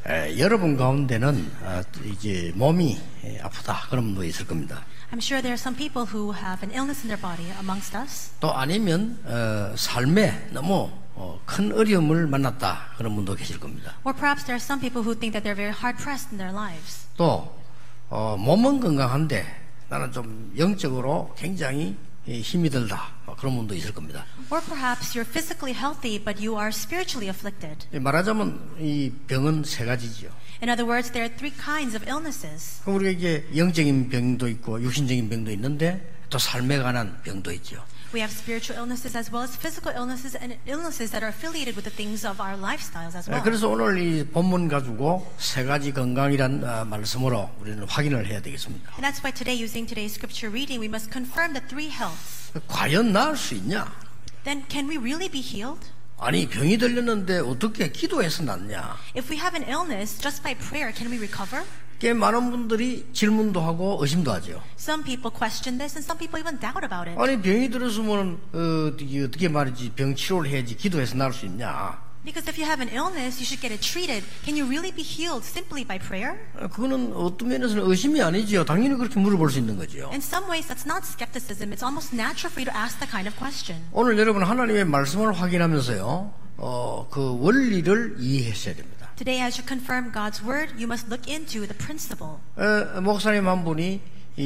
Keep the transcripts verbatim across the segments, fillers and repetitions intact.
에, 여러분 가운데는 어, 이제 몸이 에, 아프다 그런 분도 있을 겁니다. I'm sure there are some people who have an illness in their body amongst us. 또 아니면 어, 삶에 너무 어, 큰 어려움을 만났다 그런 분도 계실 겁니다. Or perhaps there are some people who think that they're very hard pressed in their lives. 또 어, 몸은 건강한데 나는 좀 영적으로 굉장히 힘이 들다 그런 분도 있을 겁니다. Or perhaps you're physically healthy but you are spiritually afflicted. 말하자면 이 병은 세 가지죠. In other words, there are three kinds of illnesses. 그럼 우리가 이게 영적인 병도 있고 육신적인 병도 있는데 또 삶에 관한 병도 있죠. We have spiritual illnesses as well as physical illnesses and illnesses that are affiliated with the things of our lifestyles as well. 그래서 오늘 이 본문 가지고 세 가지 건강이란 말씀으로 우리는 확인을 해야 되겠습니다. And that's why today, using today's scripture reading, we must confirm the three healths. 과연 나을 수 있냐? Then can we really be healed? 아니 병이 들렸는데 어떻게 기도해서 낫냐? If we have an illness, just by prayer, can we recover? 꽤 많은 분들이 질문도 하고 의심도 하죠. Some people question this, and some people even doubt about it. 아니 병이 들었으면 어, 어떻게, 어떻게 말이지 병 치료를 해야지 기도해서 나을 수 있냐? Because if you have an illness, you should get it treated. Can you really be healed simply by prayer? 그거는 어떤 면에서는 의심이 아니지요. 당연히 그렇게 물어볼 수 있는 거죠. In some ways, that's not skepticism. It's almost natural for you to ask that kind of question. 오늘 여러분 하나님의 말씀을 확인하면서요, 어, 그 원리를 이해하셔야 됩니다. Today, as you confirm God's word, you must look into the principle. 어, 목사님 한 분이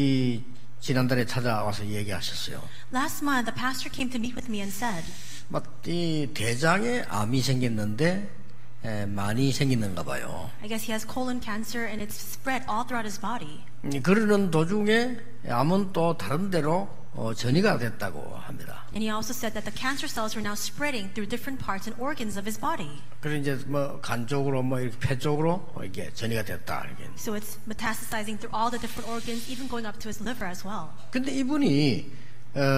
이 지난달에 찾아와서 얘기하셨어요. Last month, the pastor came to meet with me and said, 막 이 대장에 암이 생겼는데 에, 많이 생기는가 봐요. I guess he has colon cancer and it's spread all throughout his body. 그러는 도중에 암은 또 다른 데로 어, 전이가 됐다고 합니다. And he also said that the cancer cells were now spreading through different parts and organs of his body. 그래서 이제 뭐 간 쪽으로 뭐 이렇게 폐 쪽으로 이렇게 전이가 됐다 이렇게. So it's metastasizing through all the different organs, even going up to his liver as well. 근데 이분이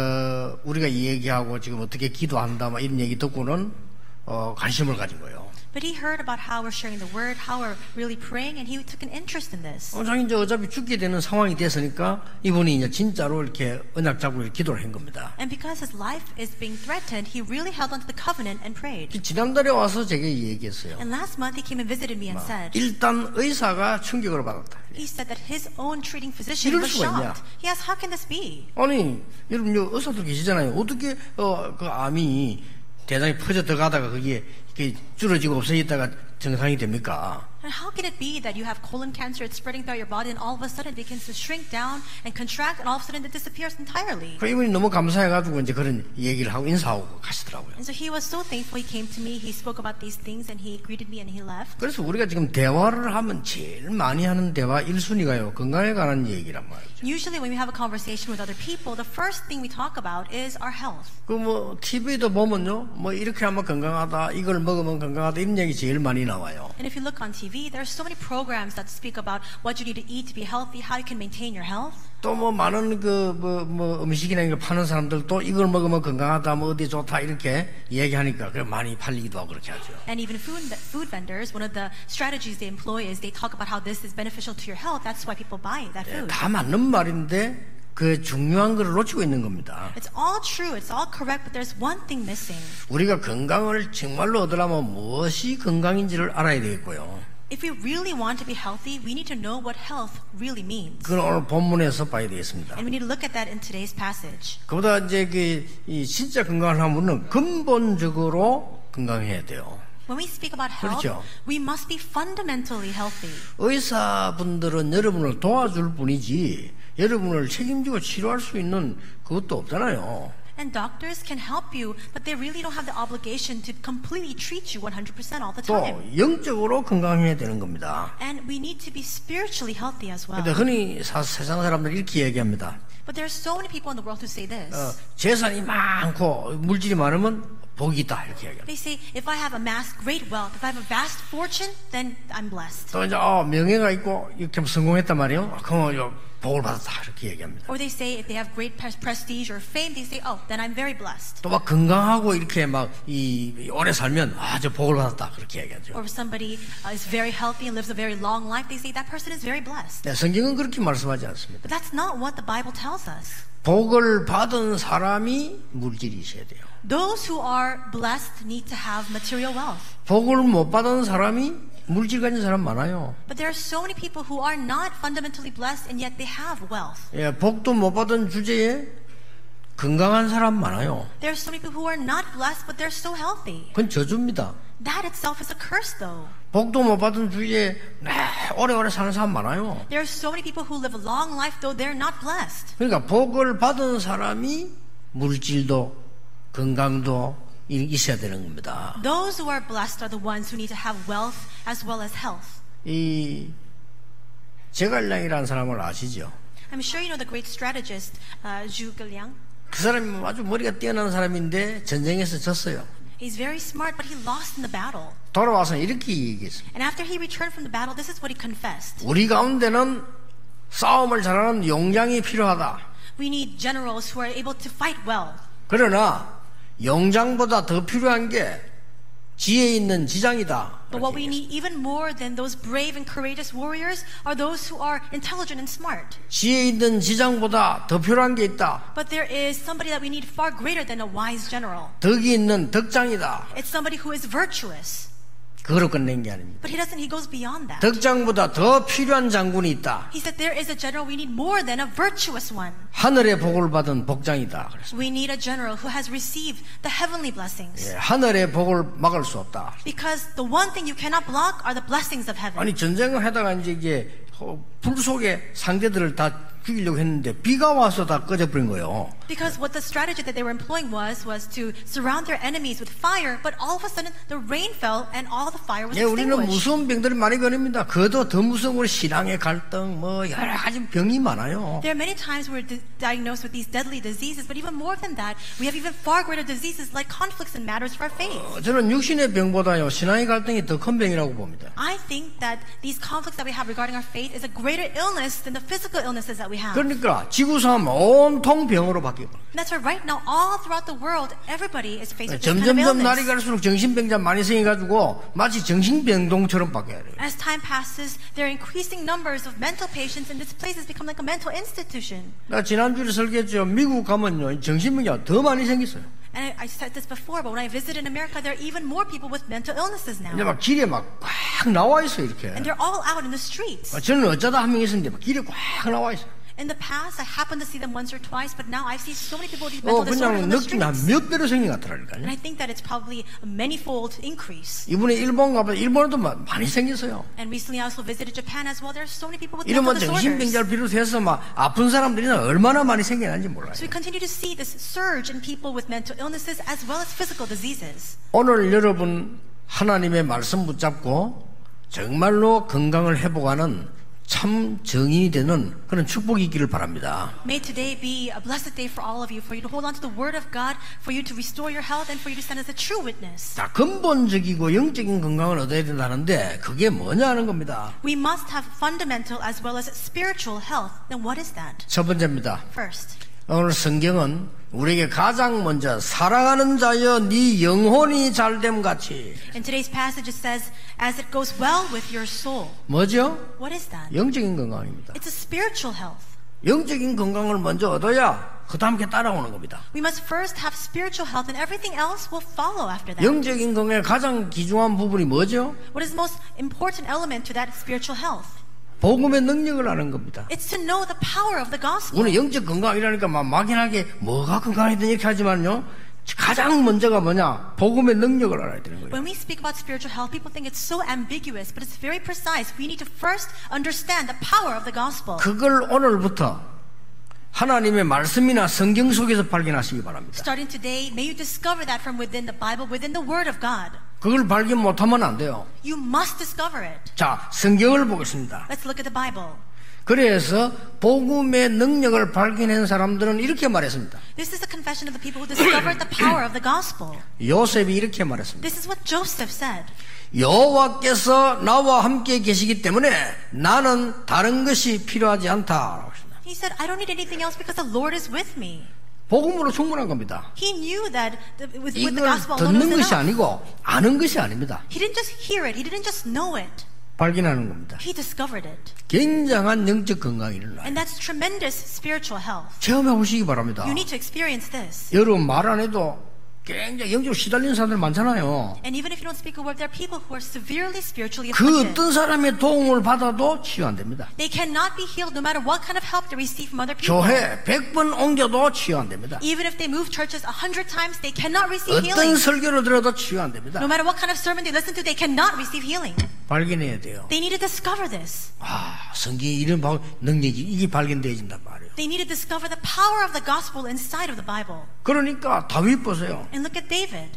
어, 우리가 얘기하고 지금 어떻게 기도한다 막 이런 얘기 듣고는 어, 관심을 가진 거예요. But he heard about how we're sharing the word, how we're really praying, and he took an interest in this. 어, 자기 이제 어차피 죽게 되는 상황이 됐으니까 이분이 이제 진짜로 이렇게 언약 잡고 이렇게 기도를 한 겁니다. And because his life is being threatened, he really held onto the covenant and prayed. 지난달에 와서 제게 얘기했어요. And last month he came and visited me and said, 일단 의사가 충격을 받았다. he said that his own treating physician 이럴 was 수가 있냐? shocked. He asked, how can this be? 아니 여러분 요 의사들 계시잖아요. 어떻게 어, 그 암이 대장에 퍼져 들어가다가 그게 이렇게 줄어지고 없어졌다가 정상이 됩니까? And how can it be that you have colon cancer, it's spreading throughout your body, and all of a sudden it begins to shrink down and contract, and all of a sudden it disappears entirely? 그 이분이 너무 감사해가지고 이제 그런 얘기를 하고 인사하고 가시더라고요. And so he was so thankful. He came to me, he spoke about these things, and he greeted me and he left. 그래서 우리가 지금 대화를 하면 제일 많이 하는 대화 일 순위가요 건강에 관한 얘기란 말이죠. Usually when we have a conversation with other people, the first thing we talk about is our health. 그 뭐 티비도 보면요, 뭐 이렇게 하면 건강하다, 이걸 먹으면 건강하다 이런 얘기 제일 많이 나와요. And if you look on T V, there are so many programs that speak about what you need to eat to be healthy, how you can maintain your health. 또 뭐 많은 그 뭐 뭐 음식이나 이거 파는 사람들도 이걸 먹으면 건강하다, 뭐 어디 좋다 이렇게 얘기하니까 그 많이 팔리기도 하고 그렇게 하죠. And even food food vendors, one of the strategies they employ is they talk about how this is beneficial to your health. That's why people buy that food. 다 맞는 말인데 그 중요한 걸 놓치고 있는 겁니다. It's all true, it's all correct, but there's one thing missing. 우리가 건강을 정말로 얻으려면 무엇이 건강인지를 알아야 되겠고요. If we really want to be healthy, we need to know what health really means. 그건 오늘 본문에서 봐야 되겠습니다. And we need to look at that in today's passage. 그보다 이제 그 이 진짜 건강을 하면은 근본적으로 건강해야 돼요. When we speak about health, 그렇죠. we must be fundamentally healthy. 의사분들은 여러분을 도와줄 뿐이지 여러분을 책임지고 치료할 수 있는 그것도 없잖아요. And doctors can help you, but they really don't have the obligation to completely treat you one hundred percent all the 또 time. 영적으로 건강해야 되는 겁니다. And we need to be spiritually healthy as well. 근데 흔히 사, 세상 사람들이 이렇게 얘기합니다. But there are so many people in the world who say this. 어, 재산이 많고 물질이 많으면 복이 있다 이렇게 얘기합니다. They say, if I have amassed great wealth, if I have a vast fortune, then I'm blessed. 또 이제 어, 명예가 있고 이렇게 성공했단 말이에요. 그럼 복을 받았다 이렇게 얘기합니다. Or they say if they have great prestige or fame, they say, oh, then I'm very blessed. 또 막 건강하고 이렇게 막 이 오래 살면 아주 복을 받았다 그렇게 얘기하죠. Or if somebody uh, is very healthy and lives a very long life, they say that person is very blessed. 네, 성경은 그렇게 말씀하지 않습니다. But that's not what the Bible tells us. 복을 받은 사람이 물질이 있어야 돼요. Those who are blessed need to have material wealth. 복을 못 받은 사람이 물질 가진 사람 많아요. But there are so many people who are not fundamentally blessed and yet they have wealth. 예, 복도 못 받은 주제에 건강한 사람 많아요. There are so many people who are not blessed but they're so healthy. 그건 저주입니다. That itself is a curse though. 복도 못 받은 주제에 네, 오래오래 사는 사람 많아요. There are so many people who live a long life though they're not blessed. 그러니까 복을 받은 사람이 물질도 건강도 있어야 되는 겁니다. Those who are blessed are the ones who need to have wealth as well as health. 이 제갈량이라는 사람을 아시죠? I'm sure you know the great strategist uh, Zhu Geliang. 그 사람이 아주 머리가 뛰어난 사람인데 전쟁에서 졌어요. He's very smart, but he lost in the battle. 돌아와서 이렇게 얘기했습니다. And after he returned from the battle, this is what he confessed. 우리 가운데는 싸움을 잘하는 용장이 필요하다. We need generals who are able to fight well. 그러나 용장보다 더 필요한 게 지혜 있는 지장이다. But what we need even more than those brave and courageous warriors are those who are intelligent and smart. 지혜 있는 지장보다 더 필요한 게 있다. But there is somebody that we need far greater than a wise general. 덕이 있는 덕장이다. It's somebody who is virtuous. 그거로 끝낸 게 아닙니다. But he doesn't. He goes beyond that. 덕장보다 더 필요한 장군이 있다. He said there is a general we need more than a virtuous one. 하늘의 복을 받은 복장이다. 그랬습니다. We need a general who has received the heavenly blessings. 예, 하늘의 복을 막을 수 없다. Because the one thing you cannot block are the blessings of heaven. 아니 전쟁을 하다가 이제 이게 불 속에 상대들을 다 죽이려고 했는데 비가 와서 다 꺼져버린 거예요. Because what the strategy that they were employing was was to surround their enemies with fire, but all of a sudden the rain fell and all the fire was 예, 우리는 extinguished. 무서운 병들이 많이 걸립니다. 그것도 더 무서운 우리 신앙의 갈등, 뭐 여러 가지 병이 많아요. There are many times we're di- diagnosed with these deadly diseases, but even more than that, we have even far greater diseases like conflicts and matters of our faith. 어, 저는 육신의 병보다요 신앙의 갈등이 더 큰 병이라고 봅니다. I think that these conflicts that we have regarding our faith is a greater illness than the physical illnesses that we have. 그러니까 지구상은 온통 병으로 바뀌고. And that's why right now, all throughout the world, everybody is faced with this kind of 점점점 날이 illness. 갈수록 정신병자 많이 생겨가지고 마치 정신병동처럼 바뀌어야 돼요. As time passes, there are increasing numbers of mental patients, and this place has become like a mental institution. 나 지난주에 설계했죠. 미국 가면요 정신병자 더 많이 생겼어요. And I, I said this before, but when I visited America, there are even more people with mental illnesses now. 이제 막 길에 막 꽉 나와 있어 이렇게. And they're all out in the streets. 저는 어쩌다 한 명 있었는데 막 길에 꽉 나와 있어. In the past, I happened to see them once or twice, but now I've seen so many people with these 어 mental disorders 그냥 on the 느낌이 한 streets. 몇 배로 생긴 것 And 같더라니까요. I think that it's probably a manifold increase. 이번에 일본 가보다 일본에도 막 많이 생겼어요. And recently I also visited Japan as well. There are so many people with mental 이러면 disorders. 정신병자를 비롯해서 막 아픈 사람들이 얼마나 많이 생겨난지 몰라요. So we continue to see this surge in people with mental illnesses as well as physical diseases. 오늘 여러분 하나님의 말씀 붙잡고 정말로 건강을 회복하는 참 정인이 되는 그런 축복이 있기를 바랍니다. May today be a blessed day for all of you, for you to hold on to the Word of God, for you to restore your health, and for you to stand as a true witness. 자, 근본적이고 영적인 건강을 얻어야 된다는데 그게 뭐냐 하는 겁니다. We must have fundamental as well as spiritual health. Then what is that? 첫 번째입니다. First, 오늘 성경은 우리에게 가장 먼저 사랑하는 자여 네 영혼이 잘됨 같이 in today's passage it says, as it goes well with your soul. 뭐죠? What is that? 영적인 건강입니다. It's a spiritual health. 영적인 건강을 먼저 얻어야 그 다음 게 따라오는 겁니다. We must first have spiritual health and everything else will follow after that. 영적인 건강의 가장 귀중한 부분이 뭐죠? What is the most important element to that spiritual health? 복음의 능력을 아는 겁니다. It's to know the power of the gospel. 우리는 영적 건강이라니까 막 막연하게 뭐가 건강이든 이렇게 하지만요 가장 먼저가 뭐냐? 복음의 능력을 알아야 되는 거예요. When we speak about spiritual health, people think it's so ambiguous, but it's very precise. We need to first understand the power of the gospel. 그걸 오늘부터 하나님의 말씀이나 성경 속에서 발견하시기 바랍니다. Starting today, may you discover that from within the Bible, within the Word of God. 그걸 발견 못하면 안 돼요. You must discover it. 자, 성경을 보겠습니다. Let's look at the Bible. 그래서 복음의 능력을 발견한 사람들은 이렇게 말했습니다. This is a confession of the people who discovered the power of the gospel. 요셉이 이렇게 말했습니다. This is what Joseph said. 여호와께서 나와 함께 계시기 때문에 나는 다른 것이 필요하지 않다. He said, I don't need anything else because the Lord is with me. 복음으로 충분한 겁니다. He knew that the, with, with the 이걸 gospel alone 듣는 was 것이 enough. 아니고 아는 것이 아닙니다. He didn't just hear it. He didn't just know it. 발견하는 겁니다. He discovered it. 굉장한 영적 건강이 일어나요. And that's tremendous spiritual health. 체험해 보시기 바랍니다. You need to experience this. 여러분 말 안 해도 굉장히 영적으로 시달리는 사람들 많잖아요. And even if you don't speak a word, there are people who are severely spiritually 그 afflicted. 어떤 사람의 도움을 받아도 치유 안 됩니다. They cannot be healed no matter what kind of help they receive from other people. 교회 백 번 옮겨도 치유 안 됩니다. Even if they move churches a hundred times, they cannot receive 어떤 healing. 설교를 들어도 치유 안 됩니다. No matter what kind of sermon they listen to, they cannot receive healing. 발견해야 돼요. They need to discover this. 아, 성경에 이런 능력이 이게 발견되어진단 말이에요. They need to discover the power of the gospel inside of the Bible. 그러니까 다윗 보세요. And look at David.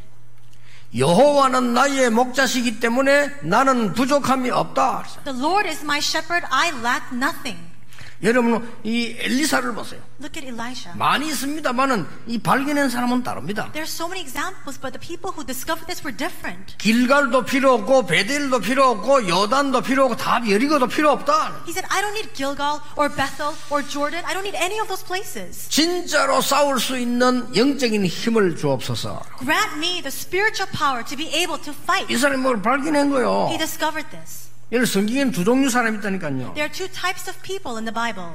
여호와는 나의 목자시기 때문에 나는 부족함이 없다. The Lord is my shepherd, I lack nothing. 여러분 이 엘리사를 보세요. Look at Elijah. 많이 있습니다만은 이 발견한 사람은 다릅니다. There are so many examples, but the people who discovered this were different. 길갈도 필요 없고 베델도 필요 없고 요단도 필요 없고 다 여리고도 필요 없다. He said, I don't need Gilgal or Bethel or Jordan. I don't need any of those places. 진짜로 싸울 수 있는 영적인 힘을 주옵소서. Grant me the spiritual power to be able to fight. 이 사람이 뭘 발견한 거예요. He discovered this. 여기 성경에는 두 종류 사람이 있다니까요. There are two types of people in the Bible.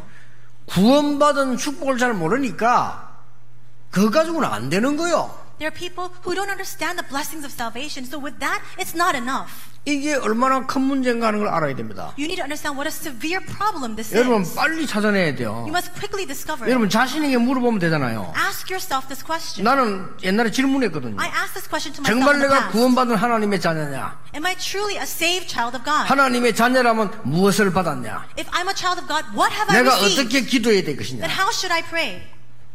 구원받은 축복을 잘 모르니까 그거 가지고는 안 되는 거요. There are people who don't understand the blessings of salvation. So with that, it's not enough. 이게 얼마나 큰 문제인가 하는 걸 알아야 됩니다. You need to understand what a severe problem this 여러분 is. 빨리 찾아내야 돼요. You must quickly discover it. 여러분 자신에게 물어보면 되잖아요. Ask yourself this question. 나는 옛날에 질문했거든요. I asked this question to myself 정말 in the 내가 past. 구원받은 하나님의 자녀냐? Am I truly a saved child of God? 하나님의 자녀라면 무엇을 받았냐? If I'm a child of God, what have I 내가 received? 어떻게 기도해야 될 것이냐? Then how should I pray?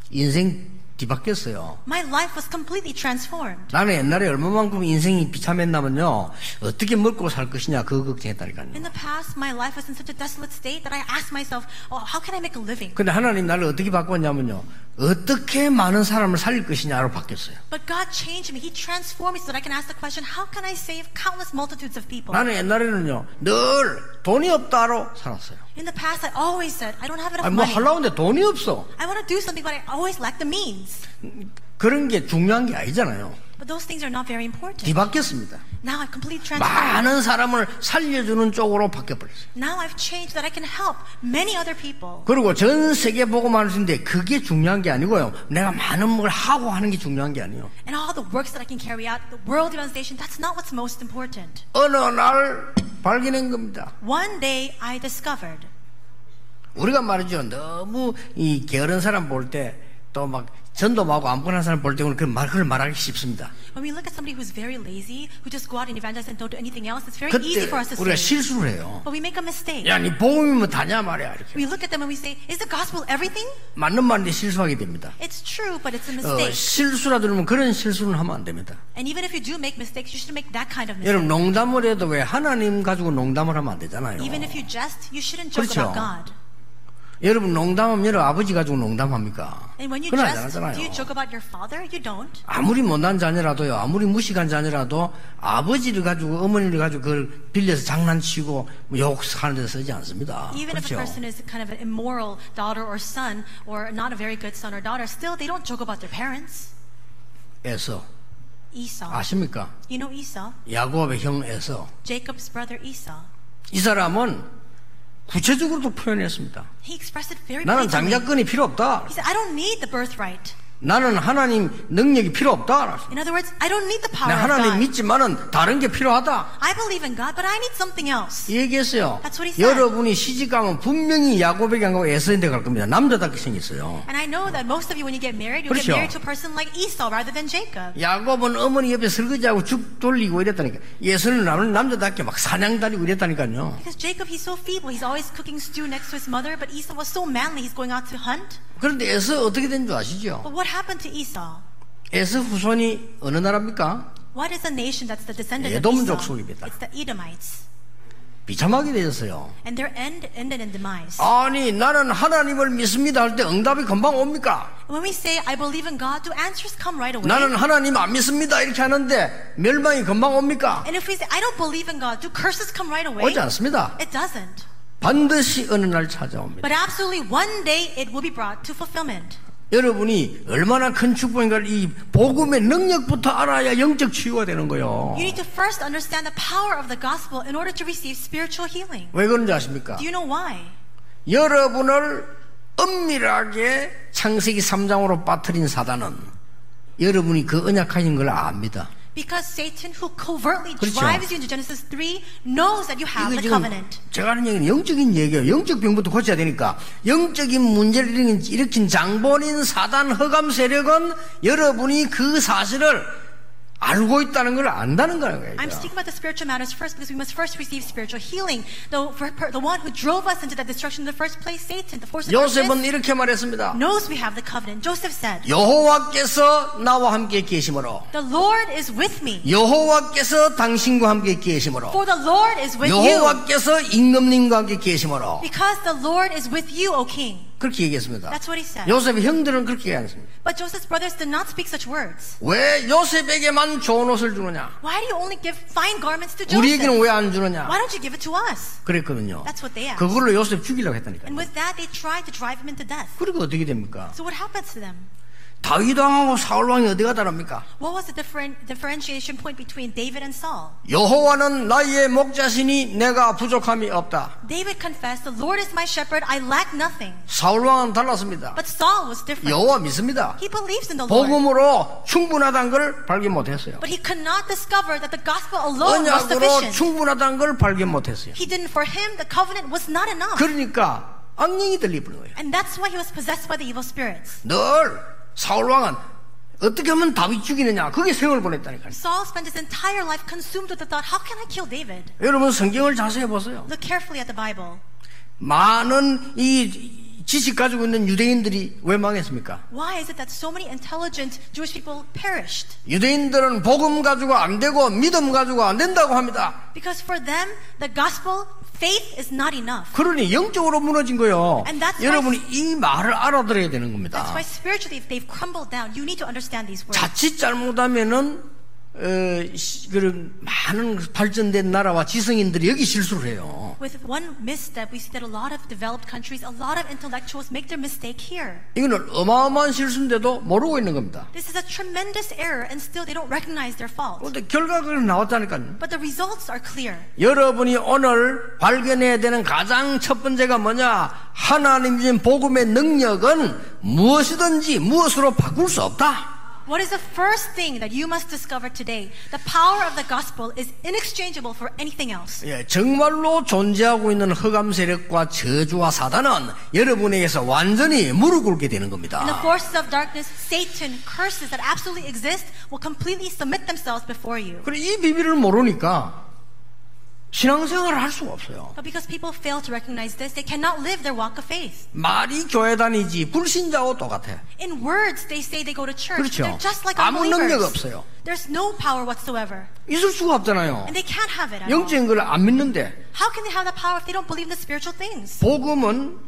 인생 뒤바뀌었어요. My life was completely transformed. 나는 옛날에 얼마만큼 인생이 비참했나면요, 어떻게 먹고 살 것이냐 그거 걱정했다니까요. In the past, my life was in such a desolate state that I asked myself, oh, how can I make a living? 근데 하나님 나를 어떻게 바꿨냐면요, 어떻게 많은 사람을 살릴 것이냐로 바뀌었어요. But God changed me. He transformed me so that I can ask the question, how can I save countless multitudes of people? 나는 옛날에는요, 늘 돈이 없다로 살았어요. In the past, I always said, I don't have enough 아니, 뭐 money. 하려고 하는데 돈이 없어. I want to do something, but I always lack the means. 그런 게 중요한 게 아니잖아요. But those things are not very important. 뒤바뀌었습니다. Now I've completely transformed. 많은 사람을 살려주는 쪽으로 바뀌어버렸어요. Now I've changed that I can help many other people. 그리고 전 세계 보고만 하시는데 그게 중요한 게 아니고요. 내가 많은 걸 하고 하는 게 중요한 게 아니에요. And all the works that I can carry out, the world evangelization, that's not what's most important. 어느 날 발견한 겁니다. One day I discovered. 우리가 말이죠. 너무 이 게으른 사람 볼 때 또 막 전도하고 안 보는 사람 볼 때는 그 말, 그걸 말하기 쉽습니다. When we look at somebody who's very lazy, who just go out and evangelize and don't do anything else, it's very easy 그때 for us to 우리가 say. 실수를 해요. But we make a mistake. 야, 니 복음이면 다냐 말이야 이렇게. We look at them and we say, is the gospel everything? 맞는 말인데 실수하게 됩니다. It's true, but it's a 어, mistake. 실수라도 그러면 그런 실수는 하면 안 됩니다. And even if you do make mistakes, you shouldn't make that kind of mistake. 여러분 농담을 해도 왜 하나님 가지고 농담을 하면 안 되잖아요. Even if you jest, you shouldn't joke 그렇죠. about God. 여러분 농담하면 여러분 아버지 가지고 농담합니까? And when you 그건 안 jest, 하잖아요. do you joke about your father? You don't. 아무리 못난 자녀라도요, 아무리 무식한 자녀라도 아버지를 가지고 어머니를 가지고 그걸 빌려서 장난치고 욕하는 데 쓰지 않습니다. Even if 그렇죠? a person is kind of an immoral daughter or son, or not a very good son or daughter, still they don't joke about their parents. 에서 Esau. 아십니까? You know Esau? 야곱의 형 에서. Jacob's brother Esau. 이 사람은 구체적으로도 표현했습니다. He expressed it very 나는 plainly. 장자권이 필요 없다. He said, I don't need the birthright. 나는 하나님 능력이 필요 없다. In other words, I don't need the power 내가 of 하나님 God. 믿지만은 다른 게 필요하다. I believe in God, but I need something else. 이 얘기했어요. That's what he said. 여러분이 시집가면 분명히 야곱에게 안 가고 에서인데 갈 겁니다. 남자답게 생겼어요. And I know that most of you, when you get married, you get 그렇죠. married to a person like Esau rather than Jacob. 야곱은 어머니 옆에 설거지하고 죽 돌리고 이랬다니까. 예수는 남자답게 막 사냥 다니고 이랬다니까요. Because Jacob, he's so feeble. He's always cooking stew next to his mother, but Esau was so manly. He's going out to hunt. 그런데 에서 어떻게 된 줄 아시죠? But what happened to Esau? 에서 후손이 어느 나라입니까? What is the nation that's the descendant of 에돔족 Esau? 속입니다. It's the Edomites. 비참하게 되었어요. And their end ended in demise. 아니 나는 하나님을 믿습니다 할 때 응답이 금방 옵니까? When we say, I believe in God, do answers come right away? 나는 하나님 안 믿습니다 이렇게 하는데 멸망이 금방 옵니까? And if we say, I don't believe in God, do curses come right away? 오지 않습니다. It doesn't. 반드시 어느 날 찾아옵니다. But absolutely one day it will be brought to fulfillment. 여러분이 얼마나 큰 축복인가를 이 복음의 능력부터 알아야 영적 치유가 되는 거예요. You need to first understand the power of the gospel in order to receive spiritual healing. 왜 그런지 아십니까? Do you know why? 여러분을 은밀하게 창세기 삼 장으로 빠뜨린 사단은 여러분이 그 언약하신 걸 압니다. Because Satan, who covertly 그렇죠. drives you into Genesis three, knows that you have 이거 the 지금 covenant. 제가 하는 얘기는 영적인 얘기예요. 영적 병부터 고쳐야 되니까 영적인 문제를 일으킨, 일으킨 장본인 사단 허감 세력은 여러분이 그 사실을 알고 있다는 걸 안다는 거예요. I'm speaking about the spiritual matters first because we must first receive spiritual healing. The, the one who drove us into that destruction in the first place, Satan, the force of 요셉은 darkness, 이렇게 말했습니다. knows we have the covenant. Joseph said, 여호와께서 나와 함께 계심으로 the Lord is with me. 여호와께서 당신과 함께 계심으로 For the Lord is with you. 여호와께서 임금님과 함께 계심으로 Because the Lord is with you, O king. 그렇게 얘기했습니다. That's what he said. 요셉의 형들은 그렇게 얘기했습니다. But Joseph's brothers did not speak such words. 왜 요셉에게만 좋은 옷을 주느냐? Why do you only give fine garments to Joseph? 우리에게는 왜 안 주느냐? Why don't you give it to us? 그랬거든요. That's what they asked. 그걸로 요셉 죽이려고 했다니까요. And with that, they tried to drive him into death. 그리고 어떻게 됩니까? So what happens to them? 다윗왕하고 사울왕이 어디가 다릅니까? What was the different, differentiation point between David and Saul? 여호와는 나의 목자시니 내가 부족함이 없다. David confessed, the Lord is my shepherd, I lack nothing. 사울왕은 달랐습니다. But Saul was different. 여호와 믿습니다. He believes in the Lord. 복음으로 충분하다는 걸 발견 못했어요. But he could not discover that the gospel alone was 언약으로 sufficient. 충분하다는 걸 발견 못했어요. He didn't, for him, the covenant was not enough. 그러니까 악령이 들리버린 거예요. And that's why he was possessed by the evil spirits. 늘 사울왕은 어떻게 하면 다윗 죽이느냐 그게 세월을 보냈다니까요. Saul spent his entire life consumed with the thought, how can I kill David? 여러분 성경을 자세히 보세요. Look carefully at the Bible. 많은 이 지식 가지고 있는 유대인들이 왜 망했습니까? Why is it that so many intelligent Jewish people perished? 유대인들은 복음 가지고 안 되고 믿음 가지고 안 된다고 합니다. Because for them, the gospel, faith is not enough. 그러니 영적으로 무너진 거예요. And that's 여러분이 why- 이 말을 알아들어야 되는 That's 겁니다. why spiritually, if they've crumbled down, you need to understand these words. 자칫 잘못하면은 어, 시- 그런 많은 발전된 나라와 지성인들이 여기 실수를 해요. With one misstep, we see that a lot of developed countries, a lot of intellectuals make their mistake here. 이거는 어마어마한 실수인데도 모르고 있는 겁니다. This is a tremendous error, and still they don't recognize their fault. 그런데 결과가 나왔다니까요. But the results are clear. 여러분이 오늘 발견해야 되는 가장 첫 번째가 뭐냐? 하나님 주신 복음의 능력은 무엇이든지 무엇으로 바꿀 수 없다. What is the first thing that you must discover today? The power of the gospel is inexchangeable for anything else. 예, 정말로 존재하고 있는 흑암 세력과 저주와 사단은 여러분에게서 완전히 무릎 꿇게 되는 겁니다. And the forces of darkness, Satan, curses that absolutely exist will completely submit themselves before you. 그래 이 비밀을 모르니까 신앙생활을 할 수가 없어요. But because people fail to recognize this, they cannot live their walk of faith. 말이 교회 다니지 불신자하고 똑같아. In words, they say they go to church. 그렇죠. They're just like 아무 능력 unbelievers. 없어요. There's no power whatsoever. 있을 수가 없잖아요. And they can't have it at all. 영적인 걸 안 믿는데 How can they have that power if they don't believe in the spiritual things? 복음은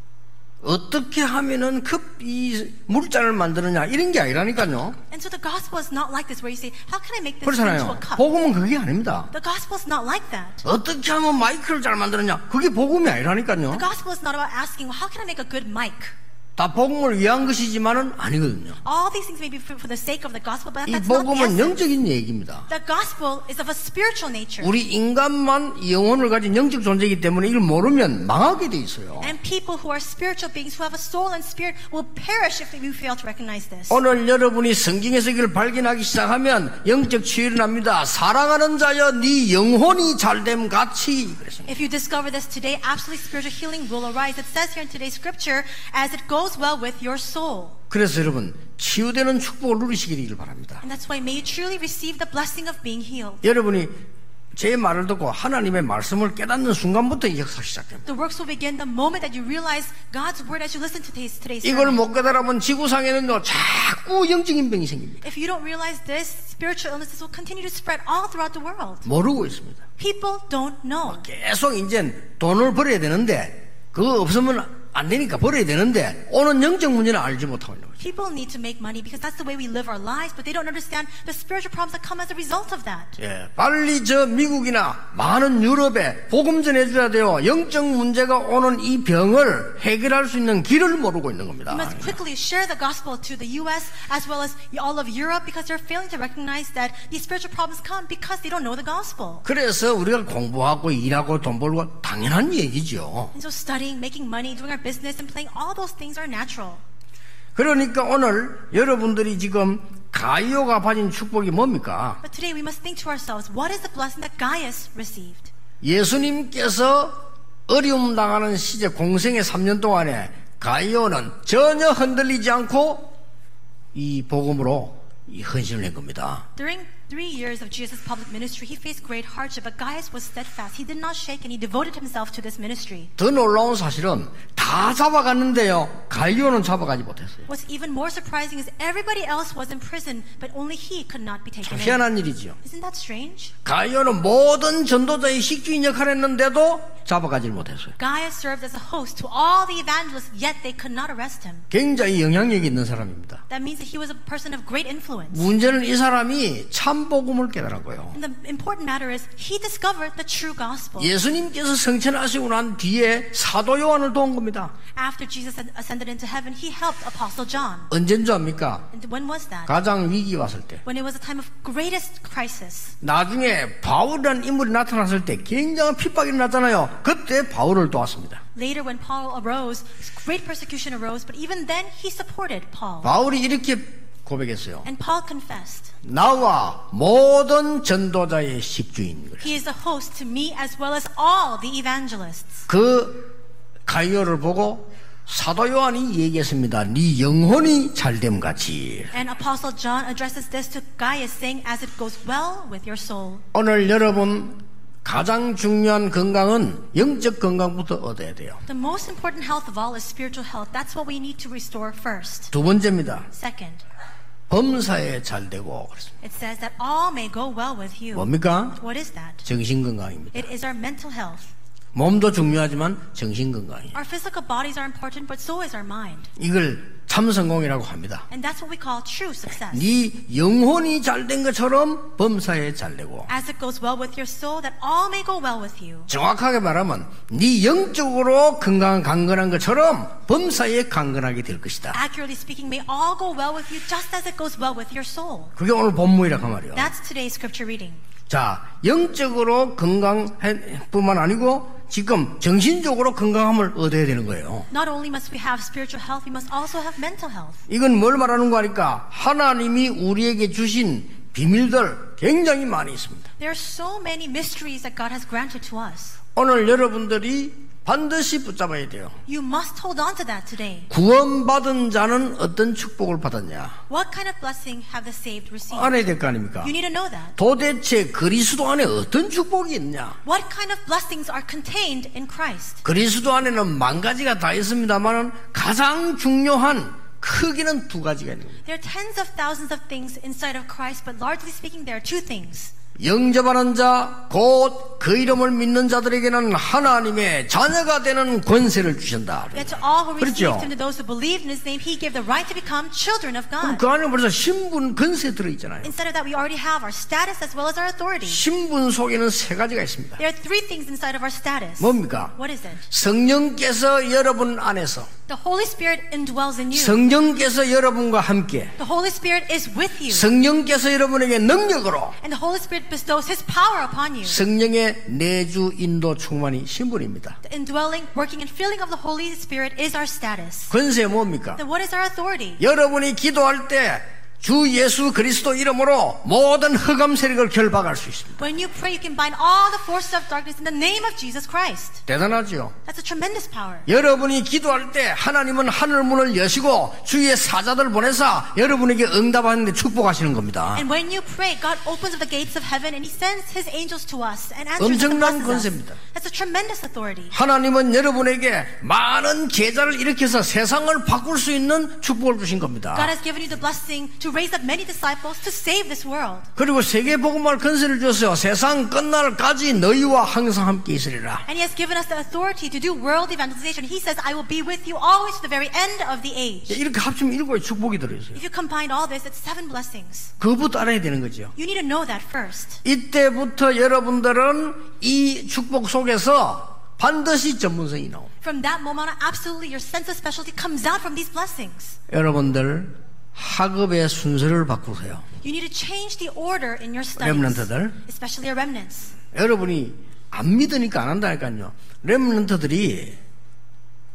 어떻게 하면은 급 이 물잔을 만드느냐 이런 게 아니라니까요. And so the gospel is not like this where you say, how can I make this into 그렇잖아요. a cup? 복음은 그게 아닙니다. The gospel is not like that. 어떻게 하면 마이크를 잘 만드느냐 그게 복음이 아니라니까요. The gospel is not about asking, well, how can I make a good mic? 다 복음을 위한 것이지만은 아니거든요. All these things may be for for the sake of the gospel, but 이 that's not the 복음은 essence. 영적인 얘기입니다. The gospel is of a spiritual nature. 우리 인간만 영혼을 가진 영적 존재이기 때문에 이걸 모르면 망하게 돼 있어요. And people who are spiritual beings, who have a soul and spirit, will perish if we fail to recognize this. 오늘 여러분이 성경에서 이걸 발견하기 시작하면 영적 치유를 합니다. 사랑하는 자여 네 영혼이 잘됨 같이 그랬습니다. If you discover this today, absolute spiritual healing will arise. It says here in today's scripture, as it goes well with your soul. 그래서 여러분 치유되는 축복을 누리시게 되기를 바랍니다. And that's why may you truly receive the blessing of being healed. 여러분이 제 말을 듣고 하나님의 말씀을 깨닫는 순간부터 이 역사가 시작됩니다. The works will begin the moment that you realize God's word as you listen to today's, today's 이걸 sermon. 못 깨달으면 지구상에는요 자꾸 영적인 병이 생깁니다. If you don't realize this, spiritual illnesses will continue to spread all throughout the world. 모르고 있습니다. People don't know. 계속 이제 돈을 벌어야 되는데 그거 없으면 안 되니까 벌어야 되는데 오는 영적 문제는 알지 못하고 있는 거죠. People need to make money because that's the way we live our lives, but they don't understand the spiritual problems that come as a result of that. 예, 빨리 저 미국이나 많은 유럽에 복음 전해줘야 돼요. 영적 문제가 오는 이 병을 해결할 수 있는 길을 모르고 있는 겁니다. We must quickly share the gospel to the U S as well as all of Europe because they're failing to recognize that these spiritual problems come because they don't know the gospel. 그래서 우리가 공부하고 일하고 돈 벌고 당연한 얘기죠. And so studying, making money, doing our business and playing, all those things are natural. 그러니까 오늘 여러분들이 지금 가이오가 받은 축복이 뭡니까? But today we must think to ourselves, what is the blessing that Gaius received? 예수님께서 어려움 당하는 시제 공생의 삼 년 동안에 가이오는 전혀 흔들리지 않고 이 복음으로 이 헌신을 낸 겁니다. During three years of Jesus' public ministry, he faced great hardship, but Gaius was steadfast. He did not shake and he devoted himself to this ministry. 더 놀라운 사실은 다 잡아갔는데요, 가이오는 잡아가지 못했어요. What's even more surprising is everybody else was in prison, but only he could not be 참 taken in. 희한한 일이죠. Isn't that strange? 가이오는 모든 전도자의 식주인 역할을 했는데도 잡아가지 못했어요. Gaius served as a host to all the evangelists, yet they could not arrest him. 굉장히 영향력이 있는 사람입니다. That means that he was a person of great influence. 문제는 이 사람이 참 복음을 깨달았고요. And the important matter is he discovered the true gospel. 예수님께서 승천하시고 난 뒤에 사도 요한을 도운 겁니다. After Jesus ascended into heaven, he helped Apostle John. 언젠 줄 압니까? And when was that? 가장 위기 왔을 때. When it was a time of greatest crisis. 나중에 바울이라는 인물이 나타났을 때 굉장한 핍박이 일어났잖아요. 그때 바울을 도왔습니다. Later when Paul arose, great persecution arose, but even then he supported Paul. 바울이 이렇게 고백했어요. And Paul confessed. 나와 모든 전도자의 식주인. He is a host to me as well as all the evangelists. 그 가이오를 보고 사도 요한이 얘기했습니다. 네 영혼이 잘됨 같이. And Apostle John addresses this to Gaius, saying, as it goes well with your soul. 오늘 여러분 가장 중요한 건강은 영적 건강부터 얻어야 돼요. The most important health of all is spiritual health. That's what we need to restore first. 두 번째입니다. Second, 범사에 잘되고. it says that all may go well with you. 뭡니까? What is that? 정신 건강입니다. It is our mental health. 몸도 중요하지만 정신 건강이에요. Our physical bodies are important, but so is our mind. 이걸 참 성공이라고 합니다. And that's what we call true success. 네 영혼이 잘된 것처럼 범사에 잘되고. As it goes well with your soul, that all may go well with you. 정확하게 말하면 네 영적으로 건강 강건한 것처럼 범사에 강건하게 될 것이다. Accurately speaking, may all go well with you just as it goes well with your soul. 그게 오늘 본문이라고 말이에요. That's today's scripture reading. 자, 영적으로 건강뿐만 아니고 지금 정신적으로 건강함을 얻어야 되는 거예요. Not only must we have spiritual health, we must also have mental health. 이건 뭘 말하는 거 하니까 하나님이 우리에게 주신 비밀들 굉장히 많이 있습니다. There are so many mysteries that God has granted to us. 오늘 여러분들이 반드시 붙잡아야 돼요. You must hold on to that today. 구원받은 자는 어떤 축복을 받았냐? What kind of blessing have the saved received? 알아야 될 거 아닙니까? You need to know that. 도대체 그리스도 안에 어떤 축복이 있냐? What kind of blessings are contained in Christ? 그리스도 안에는 만 가지가 다 있습니다만 가장 중요한 크기는 두 가지가 있는 겁니다. There are tens of thousands of things inside of Christ, but largely speaking, there are two things. 영접하는 자, 곧 그 이름을 믿는 자들에게는 하나님의 자녀가 되는 권세를 주신다. That to all who received 그렇죠? him, to those who believed in his name, he gave the right to become children of 그럼 God. 그 안에 벌써 신분, 권세 들어있잖아요. Instead of that, we already have our status as well as our authority. 신분 속에는 세 가지가 있습니다. There are three things inside of our status. 뭡니까? What is it? 성령께서 여러분 안에서, The Holy Spirit indwells in you. 성령께서 여러분과 함께, The Holy Spirit is with you. 성령께서 여러분에게 능력으로, And the Holy Spirit bestows his power upon you. 성령의 내주 인도 충만이 신분입니다. The indwelling, working, and filling of the Holy Spirit is our status. 권세 뭡니까? Then what is our authority? 여러분이 기도할 때 주 예수 그리스도 이름으로 모든 흑암 세력을 결박할 수 있습니다. When you pray, you can bind all the forces of darkness in the name of Jesus Christ. 대단하죠? That's a tremendous power. 여러분이 기도할 때 하나님은 하늘 문을 여시고 주의 사자들 보내사 여러분에게 응답하는데 축복하시는 겁니다. And when you pray, God opens up the gates of heaven and He sends His angels to us and answers us and 엄청난 blesses us. 권세입니다. That's a tremendous authority. 하나님은 여러분에게 많은 계좌를 일으켜서 세상을 바꿀 수 있는 축복을 주신 겁니다. God has given you the blessing to raise up many disciples to save this world. 그리고 세계 복음할 권세를 주었어요. 세상 끝날까지 너희와 항상 함께 있으리라. And He has given us the authority to do world evangelization. He says, I will be with you always to the very end of the age. 이렇게 합치면 일곱의 축복이 들어있어요. If you combine all this, it's seven blessings. 그것부터 알아야 되는 거죠. You need to know that first. 이때부터 여러분들은 이 축복 속에서 반드시 전문성이 나옵니다. From that moment on, absolutely your sense of specialty comes out from these blessings. 여러분들 학업의 순서를 바꾸세요. You need to change the order in your studies. 렘넌트들. Especially your remnants. 여러분이 안 믿으니까 안 한다니까요. 렘넌트들이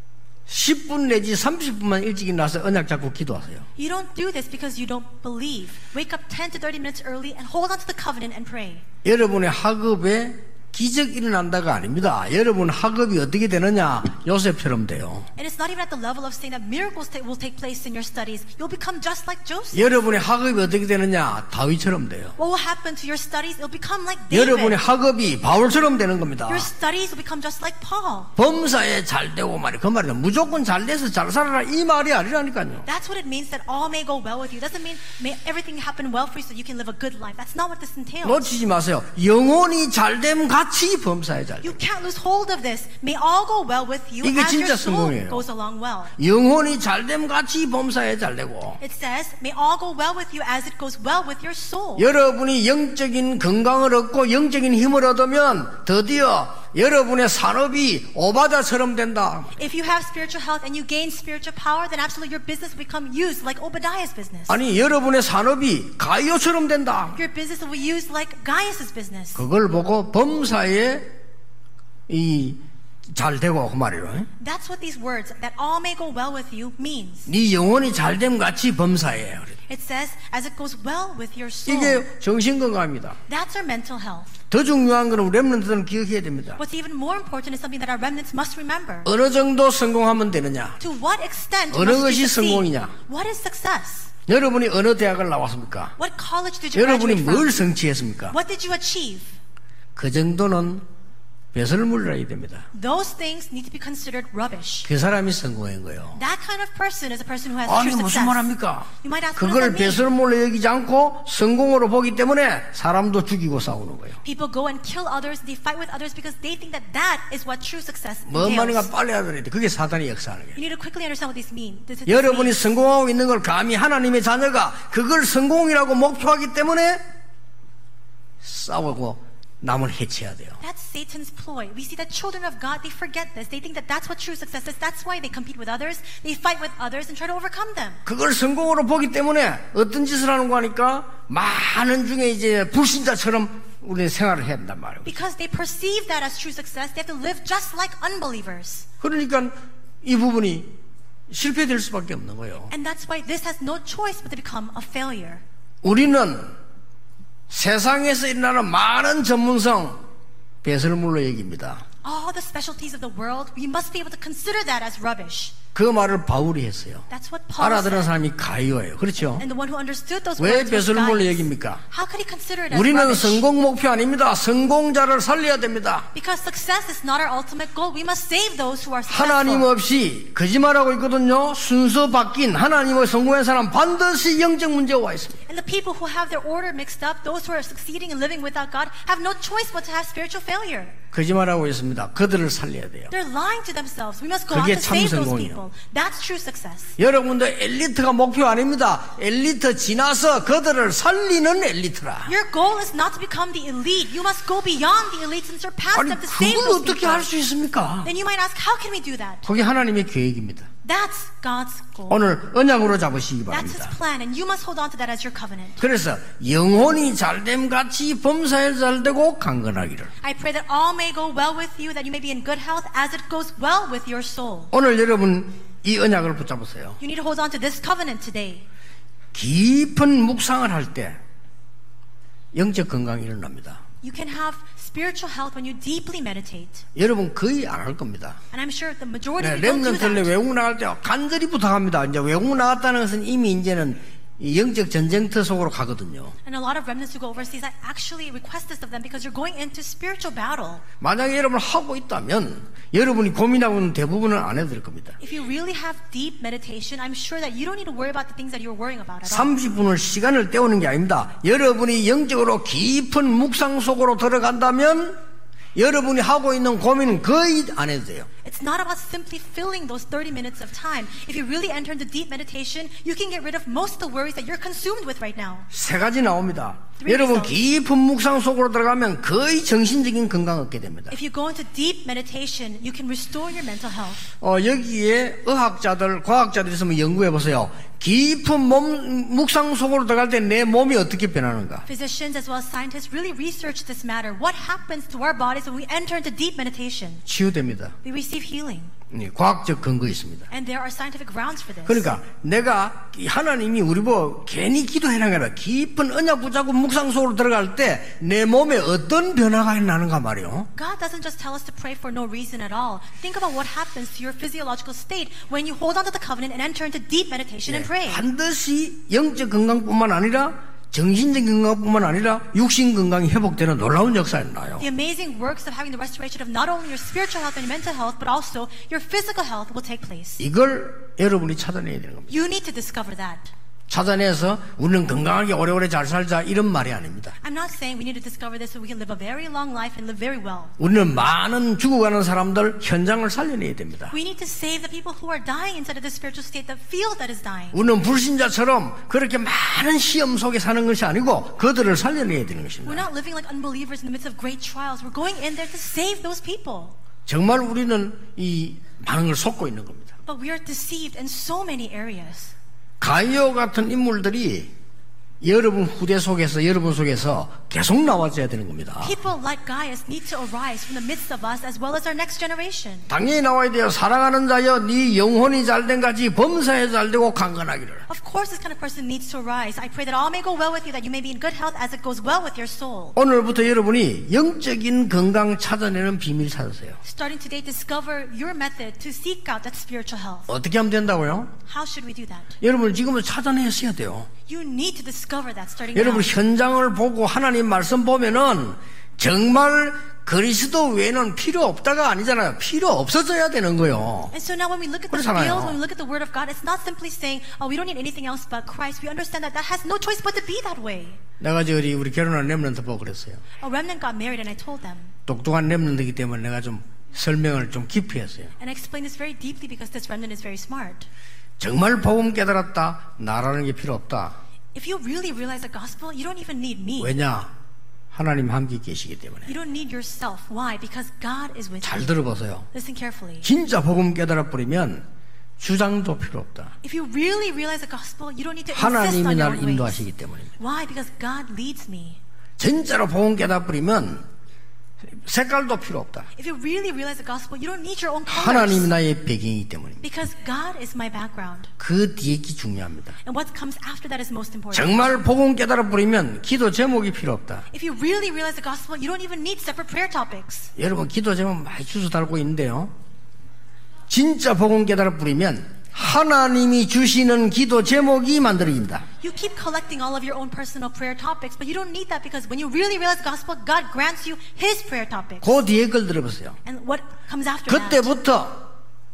십 분 내지 삼십 분만 일찍 일어나서 언약 잡고 기도하세요. You don't do this because you don't believe. Wake up ten to thirty minutes early and hold on to the covenant and pray. 여러분의 학업에 기적 일어난다가 아닙니다. 여러분 학업이 어떻게 되느냐? 요셉처럼 돼요. And it's not even at the level of saying that miracles ta- will take place in your studies. You'll become just like Joseph. 여러분의 학업이 어떻게 되느냐? 다윗처럼 돼요. What will happen to your studies? It'll become like David. 여러분의 학업이 바울처럼 되는 겁니다. Your studies will become just like Paul. 범사에 잘 되고 말이야. 그 말이야. 무조건 잘 돼서 잘 살아라 이 말이 아니라니까요. That's what it means that all may go well with you. It doesn't mean may everything happen well for you so you can live a good life. That's not what this entails. 놓치지 마세요. 영혼이 잘됨 같이 범사에 잘 You 돼. can't lose hold of this. May all go well with you 이게 as 진짜 your soul 성공이에요. goes along well. 영혼이 잘됨 같이 범사에 잘 되고 It says, may all go well with you as it goes well with your soul. 여러분이 영적인 건강을 얻고 영적인 힘을 얻으면 드디어 여러분의 산업이 오바다처럼 된다. If you have spiritual health and you gain spiritual power, then absolutely your business will become used like Obadiah's business. 아니 여러분의 산업이 가이오처럼 된다. Your business will be used like Gaius' business. 그걸 보고 범사에 이 잘 되고 그 말이로. That's what these words, that all may go well with you, means. 네 영혼이 잘됨 같이 범사에. It says, as it goes well with your soul. 이게 정신건강입니다. That's our mental health. 더 중요한 것은 렘넌트들은 기억해야 됩니다. What's even more important is something that our remnants must remember. 어느 정도 성공하면 되느냐? To what extent 어느 must 것이 you succeed? 성공이냐? What is success? 여러분이 어느 대학을 나왔습니까? What college did you 여러분이 graduate from? 뭘 성취했습니까? What did you achieve? 그 정도는 배설물이라야 됩니다. Those things need to be considered rubbish. 그 사람이 성공한 거예요. That kind of person is a person who has 아니 true 무슨 success. 말합니까? You might ask, what 그걸 does that mean? 배설물로 여기지 않고 성공으로 보기 때문에 사람도 죽이고 싸우는 거예요. People go and kill others, they fight with others because they think that that is what true success 뭔 말인가 entails. 빨리 하더니 그게 사단이 역사하는 거예요. You need to quickly understand what this means. This, this 여러분이 means. 성공하고 있는 걸 감히 하나님의 자녀가 그걸 성공이라고 목표하기 때문에 싸우고 남을 해치해야 돼요. That's Satan's ploy. We see that children of God, they forget this. They think that that's what true success is. That's why they compete with others. They fight with others and try to overcome them. 그걸 성공으로 보기 때문에 어떤 짓을 하는 거 하니까 많은 중에 이제 불신자처럼 우리 생활을 해야 된단 말이에요. Because they perceive that as true success, they have to live just like unbelievers. 그러니까 이 부분이 실패될 수밖에 없는 거예요. And that's why this has no choice but to become a failure. 우리는 세상에서 일어나는 많은 전문성 배설물로 얘기입니다. All the specialties of the world, we must be able to consider that as rubbish. 그 말을 바울이 했어요. That's what Paul 알아들은 said. 사람이 가이오예요. 그렇죠? And the one who understood those 왜 words was 배설물로 Gaius. 얘기입니까? How could he consider it as 우리는 rubbish? 성공 목표 아닙니다. 성공자를 살려야 됩니다. Because success is not our ultimate goal. We must save those who are 하나님 successful. 없이 거짓말하고 있거든요. 순서 바뀐 하나님의 성공한 사람 반드시 영적 문제가 와 있습니다. And the people who have their order mixed up, those who are succeeding and living without God, have no choice but to have spiritual failure. 거짓말하고 있습니다. 그들을 살려야 돼요. They're lying to themselves. We must go out 그게 to 참 save those 성공이에요. people. That's true success. 여러분도 엘리트가 목표 아닙니다. 엘리트 지나서 그들을 살리는 엘리트라. Your goal is not to become the elite. You must go beyond the elites and surpass 아니 them to save 그걸 those 어떻게 people. 할 수 있습니까? Then you might ask, how can we do that? 그게 하나님의 계획입니다. That's God's goal. 오늘 언약으로 잡으시기 That's His 바랍니다. plan, and you must hold on to that as your covenant. 그래서 영혼이 잘됨 같이 범사에 잘되고 강건하기를. I pray that all may go well with you, that you may be in good health as it goes well with your soul. 오늘 여러분 이 언약을 붙잡으세요. You need to hold on to this covenant today. 깊은 묵상을 할 때 영적 건강이 일어납니다. You can have spiritual health when you deeply meditate. 여러분 거의 안 할 겁니다. And I'm sure the majority 네, of you don't do 렘넌트들 that. 외국 나갈 때 간절히 부탁합니다. 이제 외국 나갔다는 것은 이미 이제는 이 영적 전쟁터 속으로 가거든요. And a lot of remnants who go overseas, I actually request this of them because you're going into spiritual battle. 만약에 여러분 하고 있다면 여러분이 고민하고 있는 대부분은 안 해도 될 겁니다. If you really have deep meditation, I'm sure that you don't need to worry about the things that you're worrying about at all. 삼십 분을 시간을 때우는 게 아닙니다. 여러분이 영적으로 깊은 묵상 속으로 들어간다면 여러분이 하고 있는 고민은 거의 안 해도 돼요. It's not about simply filling those thirty minutes of time. If you really enter into deep meditation, you can get rid of most of the worries that you're consumed with right now. 세 가지 나옵니다. Three 여러분 results. 깊은 묵상 속으로 들어가면 거의 정신적인 건강 얻게 됩니다. If you go into deep meditation, you can restore your mental health. 어, 여기에 의학자들, 과학자들이 있으면 연구해 보세요. 깊은 몸, 묵상 속으로 들어갈 때 내 몸이 어떻게 변하는가? Physicians as well as scientists really research this matter. What happens to our bodies when we enter into deep meditation? 치유됩니다. We receive healing. 네, 과학적 근거 있습니다. And there are scientific grounds for this. 그러니까 내가 하나님이 우리 보고 괜히 기도해라 게 아니라 깊은 언약 붙잡고 묵상 속으로 들어갈 때 내 몸에 어떤 변화가 나는가 말이요. God doesn't just tell us to pray for no reason at all. Think about what happens to your physiological state when you hold on to the covenant and enter into deep meditation and pray. 반드시 영적 건강뿐만 아니라 정신적 건강뿐만 아니라 육신 건강이 회복되는 놀라운 역사가 나요. The amazing works of having the restoration of not only your spiritual health and your mental health, but also your physical health will take place. 이걸 여러분이 찾아내야 되는 겁니다. You need to discover that. 찾아내서 우리는 건강하게 오래오래 잘 살자 이런 말이 아닙니다. I'm not saying we need to discover this so we can live a very long life and live very well. 우리는 많은 죽어가는 사람들 현장을 살려내야 됩니다. We need to save the people who are dying inside of the spiritual state, the field that is dying. 우리는 불신자처럼 그렇게 많은 시험 속에 사는 것이 아니고 그들을 살려내야 되는 We're 것입니다. not living like unbelievers in the midst of great trials. We're going in there to save those people. 정말 우리는 이 많은 걸 속고 있는 겁니다. But we are deceived in so many areas. 가이오 같은 인물들이 여러분 후대 속에서 여러분 속에서 계속 나와줘야 되는 겁니다. People like Gaius need to arise from the midst of us as well as our next generation. 당연히 나와야 돼요. 사랑하는 자여 네 영혼이 잘된 같이 범사에 잘되고 강건하기를. Of course this kind of person needs to arise. I pray that all may go well with you, that you may be in good health as it goes well with your soul. 오늘부터 여러분이 영적인 건강 찾아내는 비밀 찾으세요. Starting today, discover your method to seek out that spiritual health. 어떻게 하면 된다고요? How should we do that? 여러분 지금부터 찾아내셔야 돼요. You need to discover that starting 여러분 now. 현장을 보고 하나님 말씀 보면은 정말 그리스도 외에는 필요 없다가 아니잖아요. 필요 없어져야 되는 거예요. And so now when we look at the 그렇잖아요. field, when we look at the Word of God, it's not simply saying, oh, we don't need anything else but Christ. We understand that that has no choice but to be that way. 내가 저리 우리 결혼한 렘넌트 보고 그랬어요. A remnant got married and I told them. 똑똑한 렘넌트이기 때문에 내가 좀 설명을 좀 깊이 했어요. And I explained this very deeply because this remnant is very smart. 정말 복음 깨달았다. 나라는 게 필요 없다. If you really realize the gospel, you don't even need me. 왜냐? 하나님 함께 계시기 때문에. You don't need yourself. Why? Because God is with 잘 you. 들어보세요. Listen carefully. 진짜 복음 깨달아 버리면 주장도 필요 없다. If you really realize the gospel, you don't need to insist 하나님이 on your 날 own ways. 인도하시기 때문입니다. Why? Because God leads me. 진짜로 복음 깨달아 버리면 색깔도 필요 없다. If you really realize the gospel, you don't need your own colors. 하나님이 나의 배경이기 때문입니다. Because God is my background. 그 뒤에 게 중요합니다. And what comes after that is most important. 정말 복음 깨달아 버리면 기도 제목이 필요 없다. If you really realize the gospel, you don't even need separate prayer topics. 여러분 기도 제목 많이 주워 달고 있는데요. 진짜 복음 깨달아 버리면 하나님이 주시는 기도 제목이 만들어진다. You keep collecting all of your own personal prayer topics, but you don't need that because when you really realize the gospel, God grants you His prayer topics. 그 뒤에 걸 들어보세요. And what comes after that? 그때부터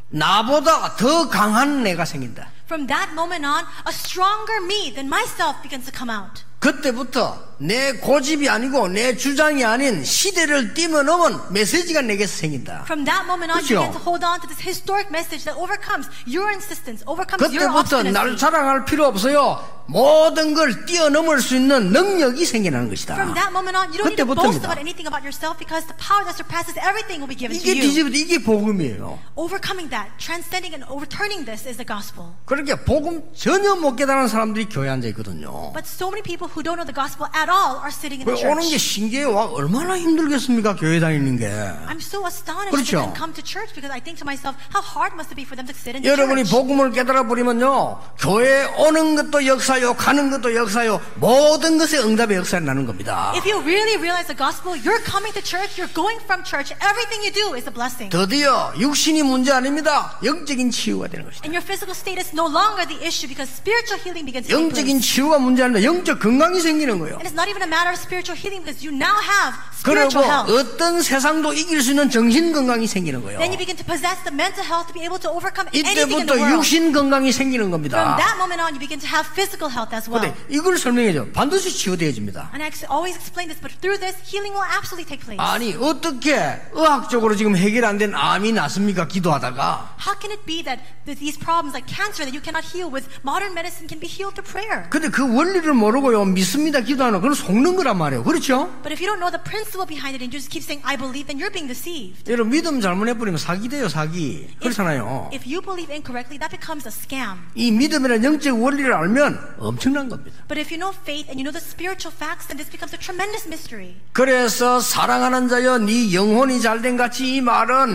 나보다 더 강한 내가 생긴다. From that moment on, a stronger me than myself begins to come out. 그때부터 내 고집이 아니고 내 주장이 아닌 시대를 뛰어넘은 메시지가 내게서 생긴다. From that moment on, 그렇죠? you begin to hold on to this historic message that overcomes your insistence, overcomes your 그때부터 날 obstinacy. 자랑할 필요 없어요. 모든 걸 뛰어넘을 수 있는 능력이 생겨나는 것이다. From that moment on, you don't need to boast 그때부터입니다. about anything about yourself because the power that surpasses everything will be given to 이게 you. 뒤집어 이게 복음이에요. Overcoming that, transcending and overturning this is the gospel. 그렇게 복음 전혀 못 깨달은 사람들이 교회 앉아 있거든요. But so many people who don't know the gospel at all are sitting in the 오는 게 church. 신기해요. 와, 얼마나 힘들겠습니까? 교회 다니는 게. I'm so astonished 그렇죠? that they can come to church because I think to myself, how hard must it be for them to sit in the 여러분이 church? 복음을 깨달아 버리면요, 교회 오는 것도 역사요, 가는 것도 역사요, 모든 것의 응답의 역사가 나는 겁니다. If you really realize the gospel, you're coming to church, you're going from church, everything you do is a blessing. 드디어 육신이 문제 아닙니다. 영적인 치유가 되는 것이다. And your physical state is no longer the issue because spiritual healing begins to take 영적인 place. 치유가 문제 아닙니다. 영적 건강이 생기는 거예요. And it's not even a matter of spiritual healing because you now have 그리고 spiritual health. 어떤 세상도 이길 수 있는 정신 건강이 생기는 거예요. Then you begin to possess the mental health to be able to overcome anything in 이때부터 the world. 육신 건강이 생기는 From 겁니다. that moment on, you begin to have physical health as well. 근데 이걸 설명해줘. 반드시 치유되어집니다. And I ex- always explain this, but through this, healing will absolutely take place. 아니 어떻게 의학적으로 지금 해결 안 된 암이 났습니까? 기도하다가. How can it be that th- these problems like cancer that you cannot heal with modern medicine can be healed through prayer? 근데 그 원리를 모르고요 믿습니다 기도하는 그건 속는 거란 말이에요. 그렇죠? But if you don't know the principle behind it and you just keep saying, I believe, then you're being deceived. 여러분 믿음 잘못해버리면 사기 돼요. 사기. 그렇잖아요. If you believe incorrectly, that becomes a scam. 이 믿음이라는 영적 원리를 알면 엄청난 겁니다. But if you know faith and you know the spiritual facts, then this becomes a tremendous mystery. 그래서 사랑하는 자여 네 영혼이 잘된 같이 이 말은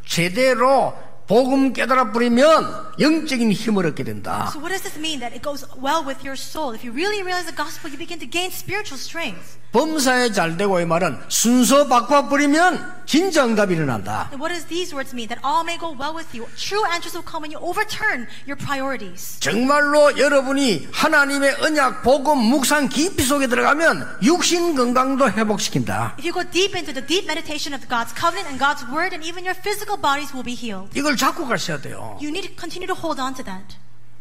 제대로 복음 깨달아 버리면 영적인 힘을 얻게 된다. So what does this mean? That it goes well with your soul. If you really realize the gospel, you begin to gain spiritual strength. 범사에 잘 되고의 말은 순서 바꿔버리면 진짜 응답이 일어난다. And what does these words mean? That all may go well with you. True answers will come when you overturn your priorities. 정말로 여러분이 하나님의 언약, 복음, 묵상 깊이 속에 들어가면 육신 건강도 회복시킨다. If you go deep into the deep meditation of God's covenant and God's word, and even your physical bodies will be healed. 이걸 잡고 가셔야 돼요. You need to continue to hold on to that.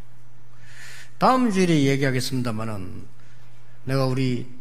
다음 주일에 얘기하겠습니다만은 내가 우리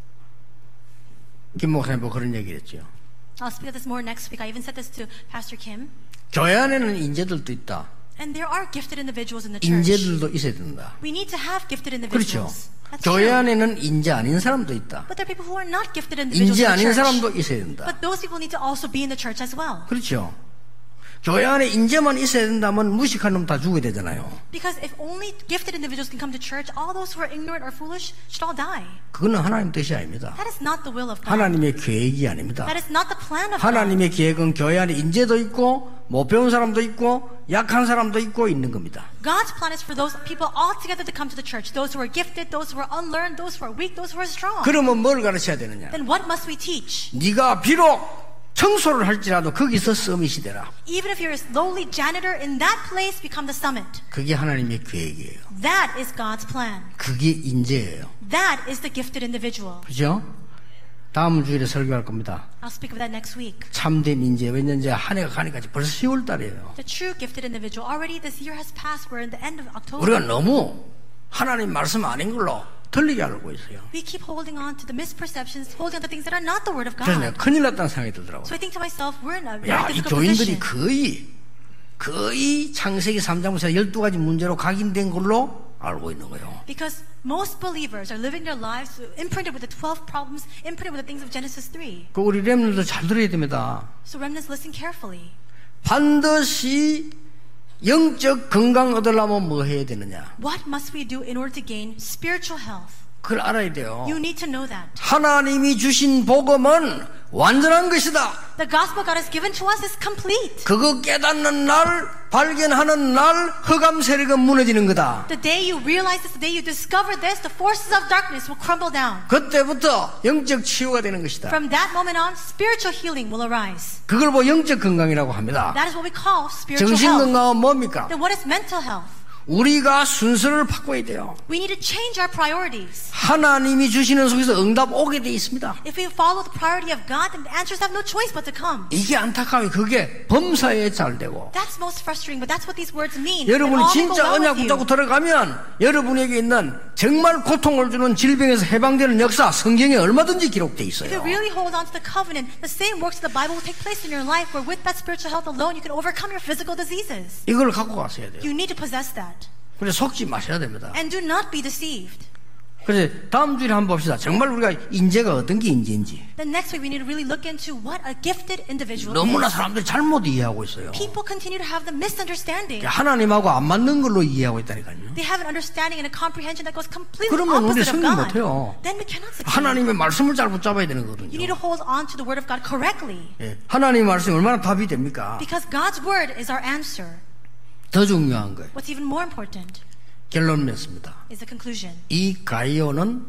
김 목사님하고 그런 얘기를 했죠. I'll speak of this more next week. I even said this to Pastor Kim. 교회 안에는 인재들도 있다. And there are gifted individuals in the church. 인재들도 있어야 된다. We need to have gifted 그렇죠. individuals. That's 교회 true. 안에는 인재 아닌 사람도 있다. But there are people who are not gifted individuals 인재 in the 아닌 church. 사람도 있어야 된다. But those people need to also be in the church as well. 그렇죠. 교회 안에 인재만 있어야 된다면 무식한 놈 다 죽어야 되잖아요. Because if only gifted individuals can come to church, all those who are ignorant or foolish should all die. 그거는 하나님 뜻이 아닙니다. That is not the will of God. 하나님의 계획이 아닙니다. That is not the plan of God. 하나님의 계획은 교회 안에 인재도 있고 못 배운 사람도 있고 약한 사람도 있고 있는 겁니다. God's plan is for those people all together to come to the church. Those who are gifted, those who are unlearned, those who are weak, those who are strong. 그러면 뭘 가르쳐야 되느냐? Then what must we teach? 네가 비록 청소를 할지라도 거기서 서밋이 되라. Even if you're a lowly janitor, in that place become the summit. 그게 하나님의 계획이에요. That is God's plan. 그게 인재예요. That is the gifted individual. 그죠? 다음 주일에 설교할 겁니다. I'll speak of that next week. 참된 인재. 왜냐면 이제 한 해가 가니까 벌써 시월 달이에요. The true gifted individual. Already this year has passed. We're in the end of October. 우리가 너무 하나님 말씀 아닌 걸로 틀리게 알고 있어요. We keep holding on to the misperceptions, holding on to things that are not the word of 그래서 내가 God. 큰일 났다는 생각이 들더라고요. So I think to myself, we're in a 야, very 이 difficult 교인들이 position. 거의 거의 창세기 삼 장부터 열두 가지 문제로 각인된 걸로 알고 있는 거예요. Because most believers are living their lives imprinted with the twelve problems, imprinted with the things of Genesis three. 그 우리 렘넌트도 잘 들어야 됩니다. So remnants, listen carefully. 반드시 영적 건강 얻으려면 뭐 해야 되느냐? What must we do in order to gain spiritual health? 그걸 알아야 돼요. You need to know that. 하나님이 주신 복음은 완전한 것이다. The gospel God has given to us is complete. 그거 깨닫는 날, 발견하는 날, 흑암 세력은 무너지는 거다. The day you realize this, the day you discover this, the forces of darkness will crumble down. 그때부터 영적 치유가 되는 것이다. From that moment on, spiritual healing will arise. 그걸 뭐 영적 건강이라고 합니다. That is what we call spiritual 정신 health. 건강은 뭡니까? Then what is mental health? 우리가 순서를 바꿔야 돼요. We need to change our priorities. 하나님이 주시는 속에서 응답 오게 돼 있습니다. If we follow the priority of God, then the answers have no choice but to come. 이게 안타까워요. 그게 범사에 잘 되고. That's most frustrating, but that's what these words mean. 여러분이 That all may go 진짜 well 언약 with 붙잡고 you. 들어가면 여러분에게 있는 정말 고통을 주는 질병에서 해방되는 역사 성경에 얼마든지 기록돼 If you 있어요. really hold on to the covenant, the same works of the Bible will take place in your life, where with that spiritual health alone, you can overcome your physical diseases. 이걸 갖고 가셔야 돼요. You need to possess that. 그래서 속지 마셔야 됩니다. And do not be deceived. 그래서 다음 주에 한번 봅시다. 정말 우리가 인재가 어떤 게 인재인지. Then next week we need to really look into what a gifted individual 너무나 is. 사람들이 잘못 이해하고 있어요. People continue to have the misunderstanding. 하나님하고 안 맞는 걸로 이해하고 있다니까요. They have an understanding and a comprehension that goes completely 그러면 우리 opposite of 승리 God. 못해요. Then we cannot succeed. 하나님의 말씀을 잘 붙잡아야 되는 You need 거거든요. to hold on to the word of God correctly. 예. 하나님의 말씀이 얼마나 답이 됩니까? Because God's word is our answer. 더 중요한 거예요. What's even more important 결론 냈습니다. is the conclusion. 이 가이오는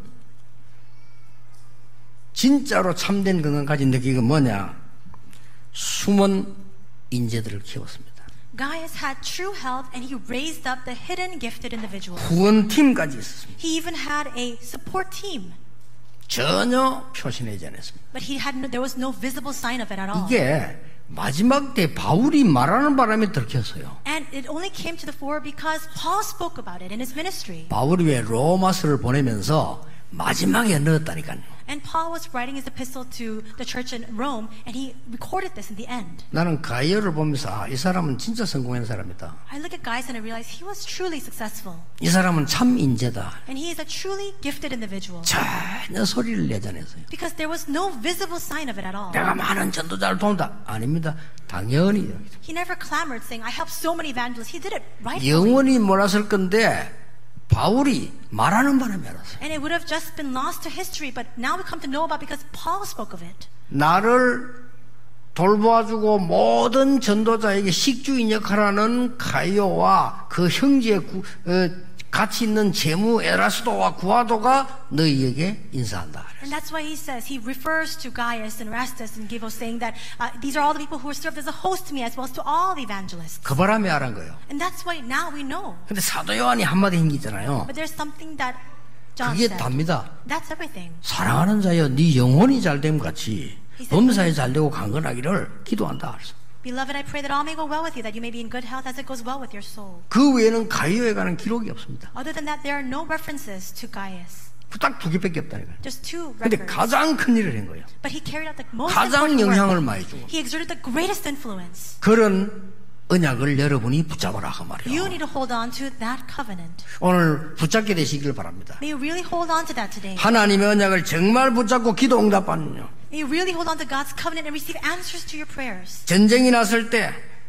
진짜로 참된 건강 가진 느끼가 뭐냐? 숨은 인재들을 키웠습니다. Gaius had true health and he raised up the hidden gifted individuals. 후원팀까지 있었습니다. He even had a support team. 전혀 표시내지 않았습니다. But he had no, there was no visible sign of it at all. 이게 마지막 때 바울이 말하는 바람에 들켰어요. And it only came to the fore because Paul spoke about it in his ministry. 바울이 왜 로마서를 보내면서 마지막에 넣었다니까요. And Paul was writing his epistle to the church in Rome, and he recorded this in the end. 나는 가이오를 보면서 아, 이 사람은 진짜 성공한 사람이다. I look at Gaius and I realize he was truly successful. 이 사람은 참 인재다. And he is a truly gifted individual. 전혀 소리를 내지 않았어요. Because there was no visible sign of it at all. 내가 많은 전도자를 도운다. 아닙니다. 당연히 He never clamored saying, I helped so many evangelists. He did it rightfully. 영원히 몰랐을 건데 바울이 말하는 바람에 알았어요. And it would have just been lost to history, but now we come to know about because Paul spoke of it. 나를 돌보아주고 모든 전도자에게 식주인 역할하는 가이오와 그 형제의 구, 어, 가치 있는 제무 에라스도와 구아도가 너희에게 인사한다. And that's why he says, he refers to Gaius and Erastus and Gaius, saying that uh, these are all the people who are served as a host to me as well as to all the evangelists. 그 바람에 알은 거예요. And that's why now we know. 근데 사도 요한이 한마디 한 게 있잖아요. But there's something that John 그게 said. 답니다. That's everything. 사랑하는 자여 네 영혼이 잘됨 같이 범사에 잘되고 강건하기를 기도한다. Beloved, I pray that all may go well with you, that you may be in good health as it goes well with your soul. 그 외에는 가이오에 관한 기록이 없습니다. Other than that, there are no references to Gaius. 딱 두 개밖에 없다니까요. Just two 근데 records. 가장 큰 일을 한 거예요. But he carried out the most 가장 important 영향을 work. 많이 주고 He exerted the greatest influence. 그런 언약을 여러분이 붙잡으라 그 You 말이에요. need to hold on to that covenant. 오늘 붙잡게 되시길 바랍니다. May you really hold on to that today. 하나님의 언약을 정말 붙잡고 기도 응답받는요. May you really hold on to God's covenant and receive answers to your prayers. 전쟁이 났을 때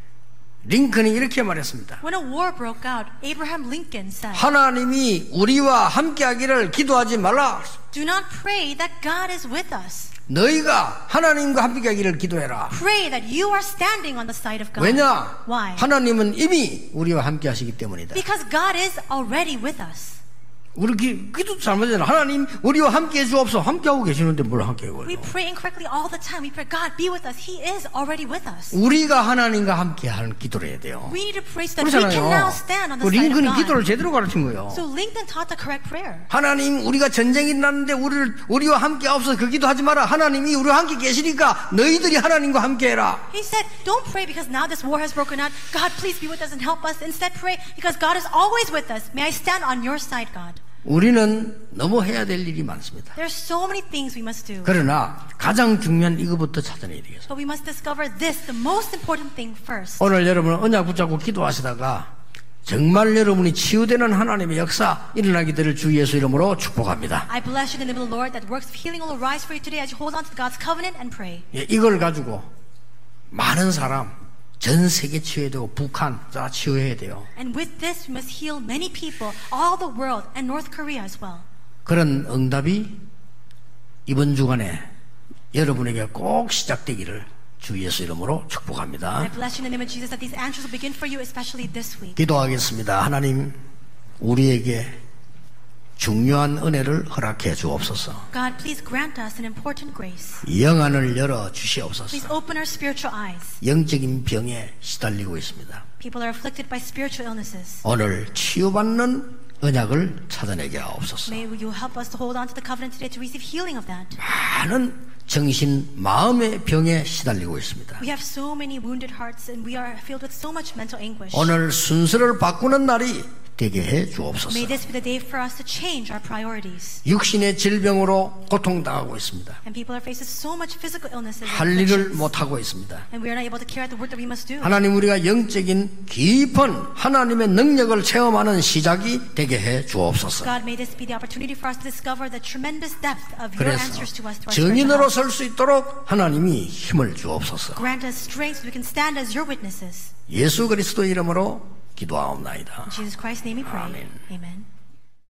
링컨이 이렇게 말했습니다. When a war broke out, Abraham Lincoln said, 하나님이 우리와 함께하기를 기도하지 말라. do not pray that God is with us. 너희가 하나님과 함께하기를 기도해라. Pray that you are standing on the side of God. 왜냐? Why? 하나님은 이미 우리와 함께하시기 때문이다. Because God is already with us. 우리 기, 기도 잘못했잖아. 하나님 우리와 함께해 주옵소서. 함께하고 계시는데 뭘 함께하고 We 있어? pray incorrectly all the time. We pray, God, be with us. He is already with us. 우리가 하나님과 함께하는 기도를 해야 돼요. We need to pray so that we can now stand on 그 the side of 링컨이 God. 기도를 제대로 가르친 거예요. So Lincoln taught the correct prayer. 하나님 우리가 전쟁이 났는데 우리를 우리와 함께 없어서 그 기도하지 마라. 하나님이 우리와 함께 계시니까 너희들이 하나님과 함께해라. He said, don't pray because now this war has broken out. God, please be with us and help us. Instead, pray because God is always with us. May I stand on your side, God. 우리는 너무 해야 될 일이 많습니다. There are so many things we must do. 그러나 가장 중요한 이거부터 찾아내야 되겠어요. But we must discover this, the most important thing first. 오늘 여러분 언약 붙잡고 기도하시다가 정말 여러분이 치유되는 하나님의 역사 일어나게 될 주 예수 이름으로 축복합니다. I bless you in the name of the Lord that works of healing will arise for you today as you hold on to God's covenant and pray. 예, 이걸 가지고 많은 사람 전 세계 치유해야 되고 북한 다 치유해야 돼요. And with this, we must heal many people, all the world, and North Korea as well. 그런 응답이 이번 주간에 여러분에게 꼭 시작되기를 주 예수 이름으로 I 축복합니다. bless you in the name of Jesus that these answers will begin for you, especially this week. 기도하겠습니다. 하나님 우리에게 중요한 은혜를 허락해 주옵소서. God, please grant us an important grace. 영안을 열어 Please 주시옵소서. open our spiritual eyes. 영적인 병에 시달리고 있습니다. People are afflicted by spiritual illnesses. 오늘 치유받는 언약을 찾아내게 하옵소서. May you help us to hold on to the covenant today to receive healing of that. 많은 정신, 마음의 병에 시달리고 있습니다. We have so many wounded hearts and we are filled with so much mental anguish. 오늘 순서를 바꾸는 날이 되게 해 주옵소서. May this be the day for us to change our priorities. 육신의 질병으로 고통당하고 있습니다. And people are faced with so much physical illnesses and 할 일을 afflictions. 못하고 있습니다. And we are not able to carry out the work that we must do. 하나님 우리가 영적인 깊은 하나님의 능력을 체험하는 시작이 되게 해 주옵소서. God, may this be the opportunity for us to discover the tremendous depth of your 그래서 answers to us through our 증인으로 spiritual 설 health. 수 있도록 하나님이 힘을 주옵소서. Grant us strength so we can stand as your witnesses. 예수 그리스도 이름으로 기도하옵나이다. In Jesus Christ's name we pray. Amen. Amen.